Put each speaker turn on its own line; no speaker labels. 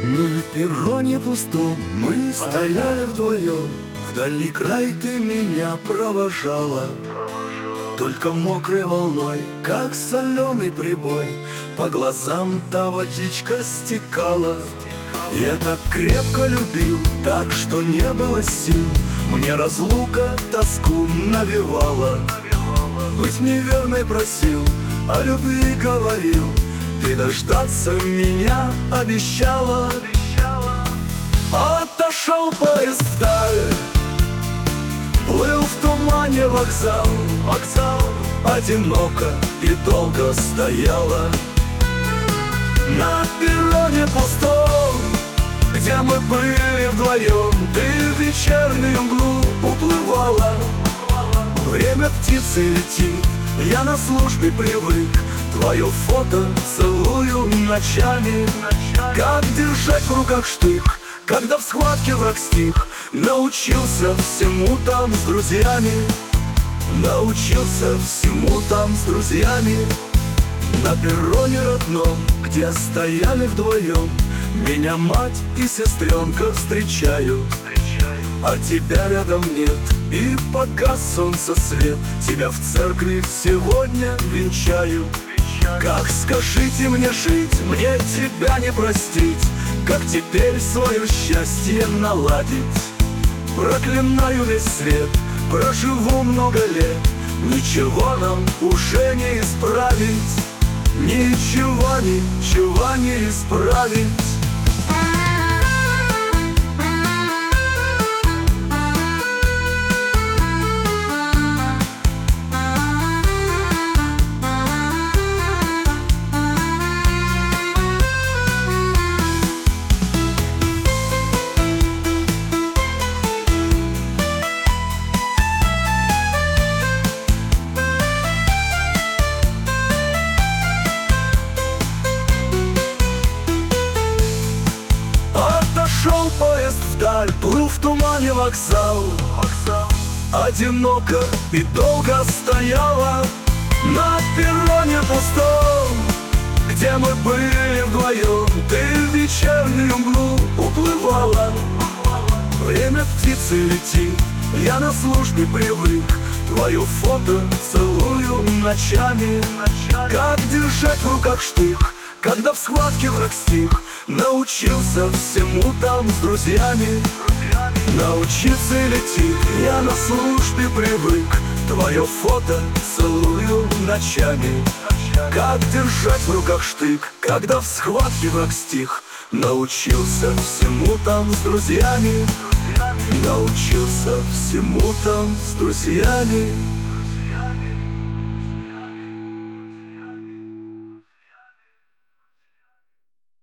На перроне пустом мы стояли вдвоем. Вдали край ты меня провожала. Только мокрой волной, как соленый прибой, по глазам та водичка стекала. Я так крепко любил, так что не было сил. Мне разлука тоску навевала. Быть неверной просил, о любви говорил. Ты дождаться меня обещала. Отошел поезд вдаль, плыл в тумане вокзал. Одиноко и долго стояла. На перроне пустом, где мы были вдвоем, ты в вечернюю мглу уплывала. Время птицы летит, я на службе привык. Твое фото целую ночами. Как держать в руках штык, когда в схватке враг стих. Научился всему там с друзьями. Научился всему там с друзьями. На перроне родном, где стояли вдвоем, меня мать и сестренка встречают. А тебя рядом нет, и погас солнце свет. Тебя в церкви сегодня венчаю. Как, скажите мне, жить, мне тебя не простить? Как теперь свое счастье наладить? Проклинаю весь свет, проживу много лет. Ничего нам уже не исправить. Ничего, ничего не исправить. Шел поезд вдаль, плыл в тумане вокзал. Одиноко и долго стояла. На перроне пустом, где мы были вдвоем, ты в вечернюю мглу уплывала. Время птицы летит, я на службе привык. Твое фото целую ночами. Как держать в руках штык, когда в схватке враг стих. Научился всему там с друзьями. Научиться летит, я на службе привык. Твое фото целую ночами. Как держать в руках штык, когда в схватке враг стих. Научился всему там с друзьями. Научился всему там с друзьями.